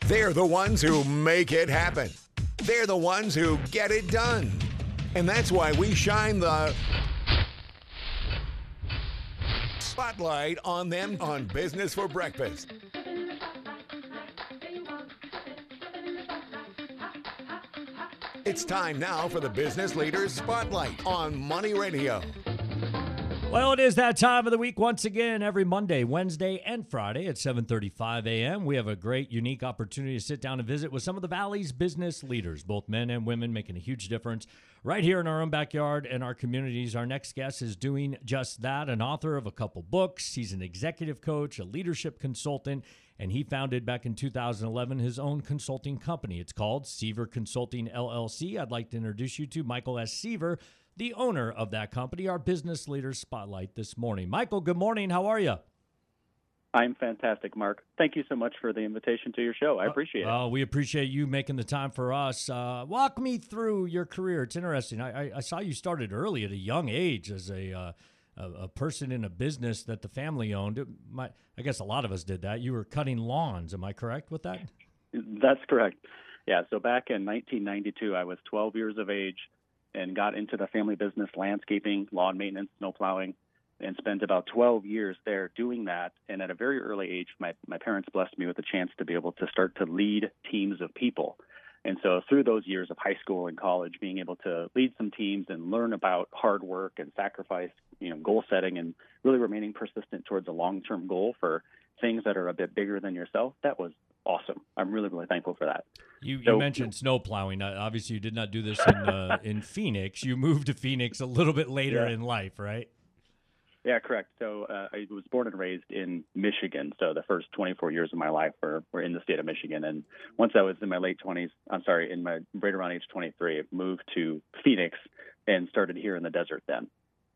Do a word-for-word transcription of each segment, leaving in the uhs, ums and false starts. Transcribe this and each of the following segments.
They're the ones who make it happen. They're the ones who get it done. And that's why we shine the spotlight on them on Business for Breakfast. It's time now for the Business Leaders Spotlight on Money Radio. Well, it is that time of the week once again, every Monday, Wednesday, and Friday at seven thirty-five a.m. We have a great, unique opportunity to sit down and visit with some of the Valley's business leaders, both men and women, making a huge difference right here in our own backyard and our communities. Our next guest is doing just that, an author of a couple books. He's an executive coach, a leadership consultant, and he founded back in two thousand eleven his own consulting company. It's called Seaver Consulting, L L C. I'd like to introduce you to Michael S. Seaver, the owner of that company, our business leaders spotlight this morning. Michael, good morning. How are you? I'm fantastic, Mark. Thank you so much for the invitation to your show. I appreciate it. Oh, we appreciate you making the time for us. Uh, walk me through your career. It's interesting. I, I, I saw you started early at a young age as a, uh, a a person in a business that the family owned. It might, I guess a lot of us did that. You were cutting lawns. Am I correct with that? That's correct. Yeah, so back in nineteen ninety-two, I was twelve years of age and got into the family business, landscaping, lawn maintenance, snow plowing, and spent about twelve years there doing that. And at a very early age, my, my parents blessed me with a chance to be able to start to lead teams of people. And so through those years of high school and college, being able to lead some teams and learn about hard work and sacrifice, you know, goal setting and really remaining persistent towards a long-term goal for things that are a bit bigger than yourself, that was awesome. I'm really, really thankful for that. You, so, you mentioned snow plowing. Uh, obviously, you did not do this in uh, in Phoenix. You moved to Phoenix a little bit later yeah. in life, right? Yeah, correct. So uh, I was born and raised in Michigan. So the first twenty-four years of my life were, were in the state of Michigan. And once I was in my late twenties, I'm sorry, in my right around age twenty-three, I moved to Phoenix and started here in the desert then.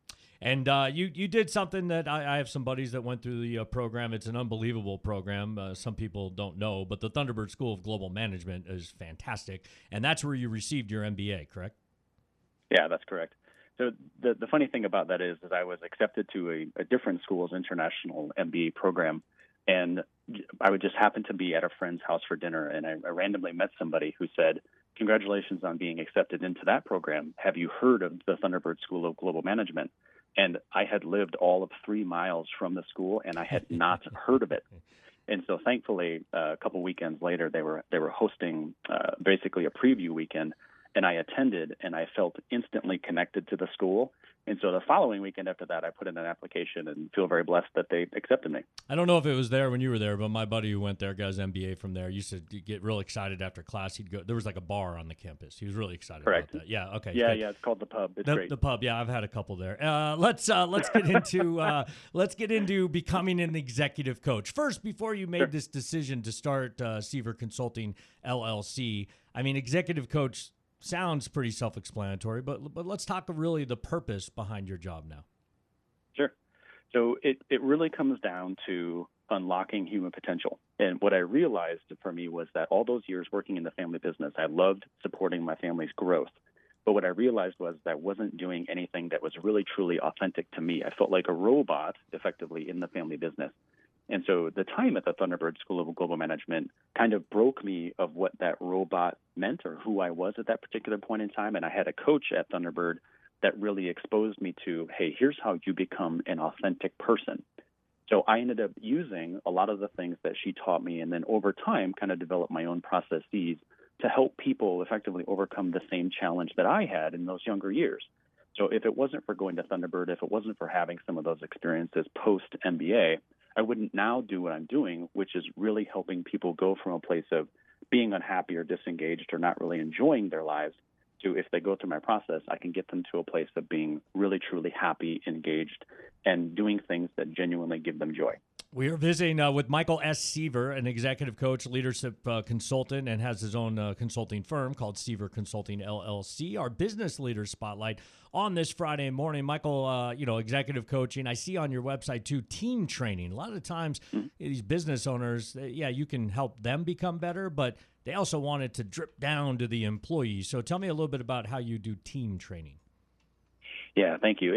And uh, you you did something that I, I have some buddies that went through the uh, program. It's an unbelievable program. Uh, some people don't know, but the Thunderbird School of Global Management is fantastic. And that's where you received your M B A, correct? Yeah, that's correct. So the the funny thing about that is, is I was accepted to a, a different school's international M B A program, and I would just happen to be at a friend's house for dinner, and I, I randomly met somebody who said, "Congratulations on being accepted into that program. Have you heard of the Thunderbird School of Global Management?" And I had lived all of three miles from the school, and I had not heard of it. And so, thankfully, uh, a couple weekends later, they were they were hosting uh, basically a preview weekend, and I attended, and I felt instantly connected to the school. And so the following weekend after that, I put in an application and feel very blessed that they accepted me. I don't know if it was there when you were there, but my buddy who went there, got his M B A from there, used to get real excited after class. He'd go. There was like a bar on the campus. He was really excited Correct. about that. Yeah. Okay. Yeah, good. yeah. It's called the Pub. It's The, great. the pub, yeah, I've had a couple there. Uh, let's uh, let's get into uh, let's get into becoming an executive coach first. Before you made Sure. this decision to start uh, Seaver Consulting L L C, I mean, executive coach sounds pretty self-explanatory, but but let's talk really the purpose behind your job now. Sure. So it, it really comes down to unlocking human potential. And what I realized for me was that all those years working in the family business, I loved supporting my family's growth. But what I realized was that I wasn't doing anything that was really, truly authentic to me. I felt like a robot, effectively, in the family business. And so the time at the Thunderbird School of Global Management kind of broke me of what that robot meant or who I was at that particular point in time. And I had a coach at Thunderbird that really exposed me to, hey, here's how you become an authentic person. So I ended up using a lot of the things that she taught me, and then over time kind of developed my own processes to help people effectively overcome the same challenge that I had in those younger years. So if it wasn't for going to Thunderbird, if it wasn't for having some of those experiences post-M B A, I wouldn't now do what I'm doing, which is really helping people go from a place of being unhappy or disengaged or not really enjoying their lives to, if they go through my process, I can get them to a place of being really, truly happy, engaged, and doing things that genuinely give them joy. We are visiting uh, with Michael S. Seaver, an executive coach, leadership uh, consultant, and has his own uh, consulting firm called Seaver Consulting, L L C. Our business leader spotlight on this Friday morning. Michael, uh, you know, executive coaching. I see on your website, too, team training. A lot of times, mm-hmm. these business owners, yeah, you can help them become better, but they also want it to drip down to the employees. So tell me a little bit about how you do team training. Yeah, thank you. It,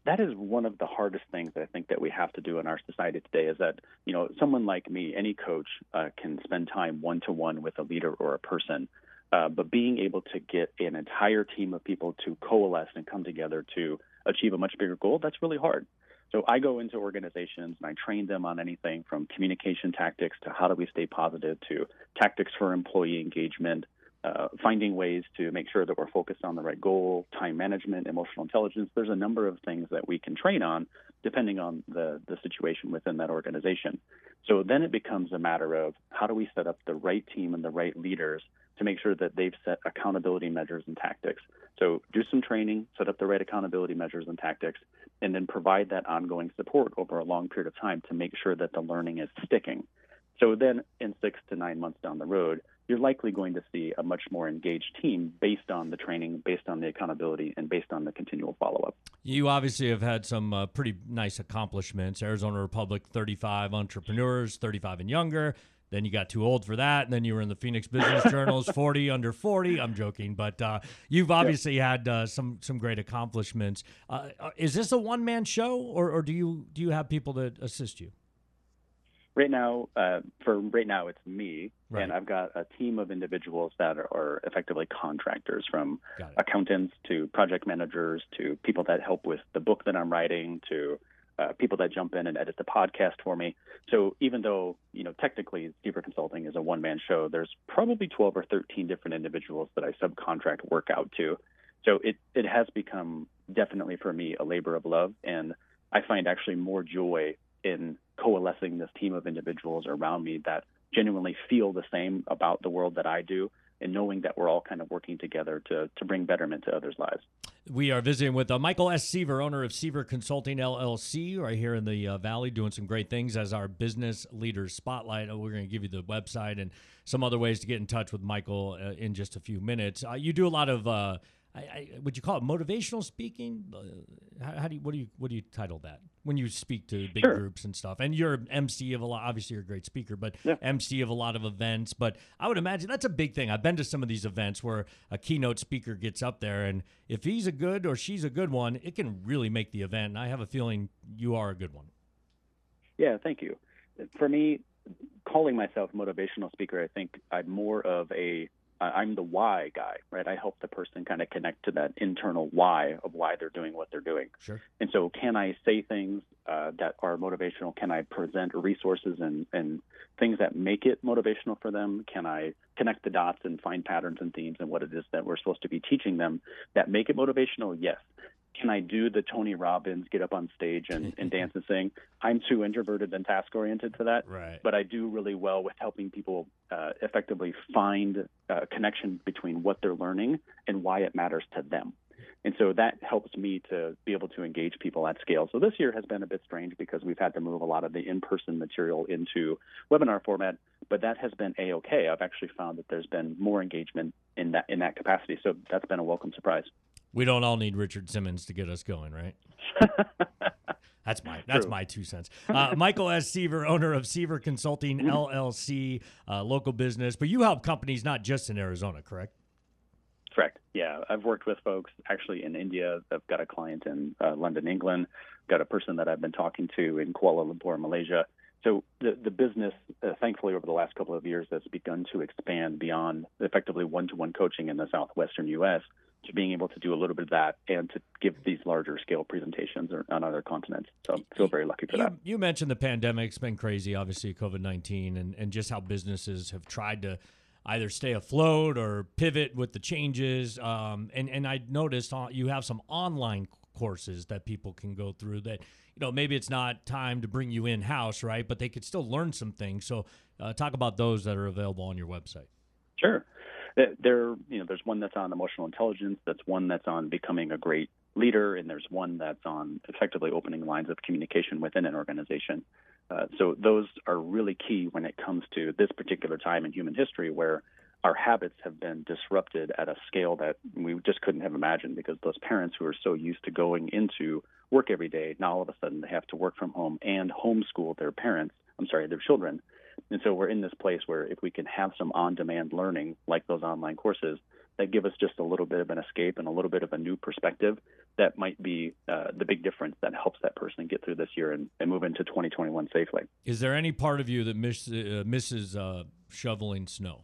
that is one of the hardest things I think that we have to do in our society today is that, you know, someone like me, any coach uh, can spend time one-to-one with a leader or a person. Uh, but being able to get an entire team of people to coalesce and come together to achieve a much bigger goal, that's really hard. So I go into organizations and I train them on anything from communication tactics to how do we stay positive to tactics for employee engagement, uh, finding ways to make sure that we're focused on the right goal, time management, emotional intelligence. There's a number of things that we can train on depending on the, the situation within that organization. So then it becomes a matter of how do we set up the right team and the right leaders to make sure that they've set accountability measures and tactics. So do some training, set up the right accountability measures and tactics, and then provide that ongoing support over a long period of time to make sure that the learning is sticking. So then in six to nine months down the road, you're likely going to see a much more engaged team based on the training, based on the accountability, and based on the continual follow-up. You obviously have had some uh, pretty nice accomplishments. Arizona Republic, thirty-five entrepreneurs, thirty-five and younger. Then you got too old for that, and then you were in the Phoenix Business Journal's forty under forty. I'm joking, but uh, you've obviously had uh, some some great accomplishments. Uh, is this a one man show, or, or do you do you have people that assist you? Right now, uh, for right now, it's me, Right. and I've got a team of individuals that are, are effectively contractors, from accountants to project managers to people that help with the book that I'm writing to uh, people that jump in and edit the podcast for me. So even though, you know, technically Seaver Consulting is a one-man show, there's probably twelve or thirteen different individuals that I subcontract work out to. So it, it has become definitely for me a labor of love, and I find actually more joy in coalescing this team of individuals around me that genuinely feel the same about the world that I do, and knowing that we're all kind of working together to to bring betterment to others' lives. We are visiting with uh, Michael S. Seaver, owner of Seaver Consulting, L L C, right here in the uh, Valley, doing some great things as our business leaders spotlight. Uh, we're going to give you the website and some other ways to get in touch with Michael uh, in just a few minutes. Uh, you do a lot of, uh, I, I, would you call it motivational speaking? Uh, how, how do you, what do you, what do you title that when you speak to big Sure. groups and stuff? And you're M C of a lot. Obviously, you're a great speaker, but Yeah. M C of a lot of events. But I would imagine that's a big thing. I've been to some of these events where a keynote speaker gets up there, and if he's a good or she's a good one, it can really make the event. And I have a feeling you are a good one. Yeah, thank you. For me, calling myself a motivational speaker, I think I'm more of a I'm the why guy, right? I help the person kind of connect to that internal why of why they're doing what they're doing. Sure. And so can I say things uh, that are motivational? Can I present resources and, and things that make it motivational for them? Can I connect the dots and find patterns and themes and what it is that we're supposed to be teaching them that make it motivational? Yes. Can I do the Tony Robbins, get up on stage and, and dance and sing? I'm too introverted and task-oriented for that. Right. But I do really well with helping people uh, effectively find a connection between what they're learning and why it matters to them. And so that helps me to be able to engage people at scale. So this year has been a bit strange because we've had to move a lot of the in-person material into webinar format, but that has been A-okay. I've actually found that there's been more engagement in that in that capacity. So that's been a welcome surprise. We don't all need Richard Simmons to get us going, right? That's my that's True. my two cents. Uh, Michael S. Seaver, owner of Seaver Consulting, Mm-hmm. L L C, uh, local business. But you help companies not just in Arizona, correct? Correct. Yeah, I've worked with folks actually in India. I've got a client in uh, London, England. Got a person that I've been talking to in Kuala Lumpur, Malaysia. So the the business, uh, thankfully, over the last couple of years, has begun to expand beyond effectively one-to-one coaching in the southwestern U S to being able to do a little bit of that and to give these larger scale presentations on other continents. So I feel very lucky for you, that. You mentioned the pandemic's been crazy, obviously, COVID nineteen, and, and just how businesses have tried to either stay afloat or pivot with the changes. Um, and, and I noticed on, you have some online courses that people can go through that, you know, maybe it's not time to bring you in-house, right? But they could still learn some things. So uh, talk about those that are available on your website. Sure. There, you know, there's one that's on emotional intelligence. That's one that's on becoming a great leader, and there's one that's on effectively opening lines of communication within an organization. Uh, so those are really key when it comes to this particular time in human history where our habits have been disrupted at a scale that we just couldn't have imagined, because those parents who are so used to going into work every day, now all of a sudden they have to work from home and homeschool their parents, I'm sorry, their children. And so we're in this place where if we can have some on-demand learning like those online courses, that give us just a little bit of an escape and a little bit of a new perspective that might be uh, the big difference that helps that person get through this year and, and move into twenty twenty-one safely. Is there any part of you that miss, uh, misses uh, shoveling snow?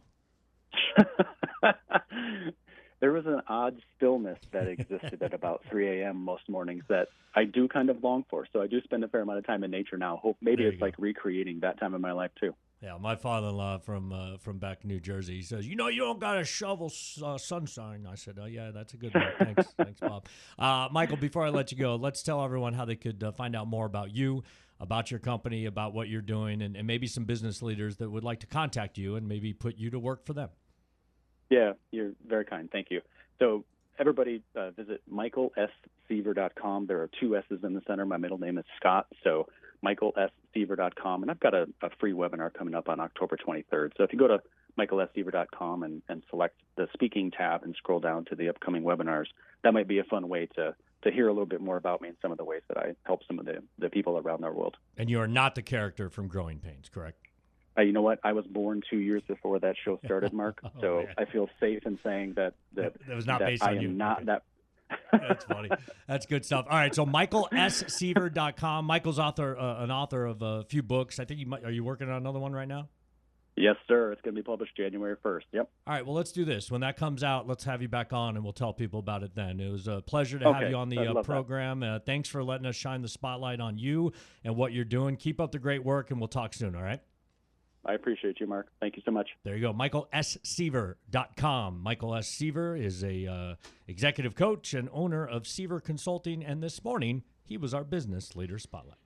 There was an odd stillness that existed at about three a.m. most mornings that I do kind of long for. So I do spend a fair amount of time in nature now. Hope maybe it's like recreating that time in my life too. Yeah, my father-in-law from uh, from back in New Jersey, he says, you know, you don't got to shovel uh, sunshine. I said, oh, yeah, that's a good one. Thanks, thanks, Bob. Uh, Michael, before I let you go, let's tell everyone how they could uh, find out more about you, about your company, about what you're doing, and, and maybe some business leaders that would like to contact you and maybe put you to work for them. Yeah, you're very kind. Thank you. So everybody uh, visit michael s seaver dot com. There are two S's in the center. My middle name is Scott, so michael s seaver dot com. And I've got a, a free webinar coming up on October twenty-third. So if you go to michael s seaver dot com and, and select the speaking tab and scroll down to the upcoming webinars, that might be a fun way to, to hear a little bit more about me and some of the ways that I help some of the, the people around our world. And you are not the character from Growing Pains, correct? Uh, you know what? I was born two years before that show started, Mark. Oh, so man. I feel safe in saying that that, that was not that based I on am you. not Okay. that. That's funny. That's good stuff. All right, so michael s seaver dot com. Michael's author, uh, an author of a few books. I think you might. Are you working on another one right now? Yes, sir. It's going to be published January first. Yep. All right, well, let's do this. When that comes out, let's have you back on, and we'll tell people about it then. It was a pleasure to Okay, have you on I'd the uh, love that. program. Uh, thanks for letting us shine the spotlight on you and what you're doing. Keep up the great work, and we'll talk soon, all right? I appreciate you, Mark. Thank you so much. There you go, michael s seaver dot com. Michael S. Seaver is a uh, executive coach and owner of Seaver Consulting, and this morning, he was our Business Leader Spotlight.